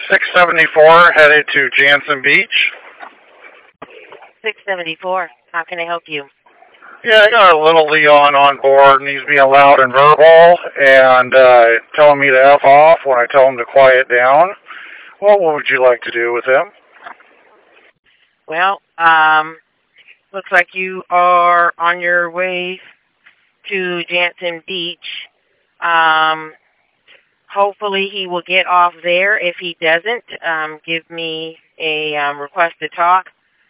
674 headed to Jansen Beach. 674. How can I help you? Yeah, I got a little Leon on board, and he's being loud and verbal, and telling me to F off when I tell him to quiet down. What would you like to do with him? Well, looks like you are on your way to Jansen Beach. Hopefully he will get off there. If he doesn't, give me a request to talk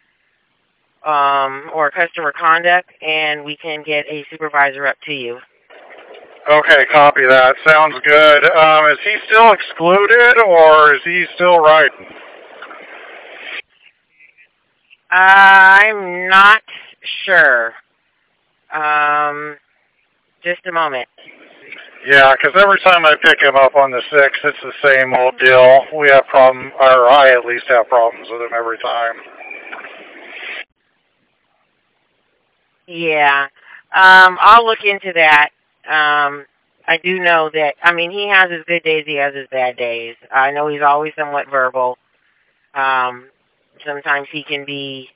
or customer conduct, and we can get a supervisor up to you. Okay, copy that. Sounds good. Is he still excluded, or is he still riding? I'm not sure. Just a moment. Yeah, because every time I pick him up on the 6, it's the same old deal. We have problems, or I at least have problems with him every time. Yeah. I'll look into that. I do know that, I mean, he has his good days, he has his bad days. I know he's always somewhat verbal. Sometimes he can be,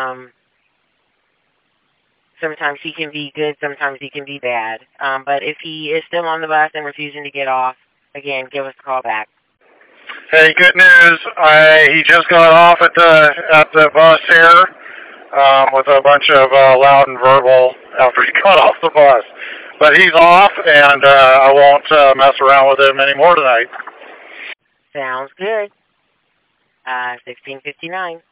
sometimes he can be good, sometimes he can be bad. But if he is still on the bus and refusing to get off, again, give us a call back. Hey, good news. He just got off at the bus here with a bunch of loud and verbal after he got off the bus. But he's off, and I won't mess around with him anymore tonight. Sounds good. 1659.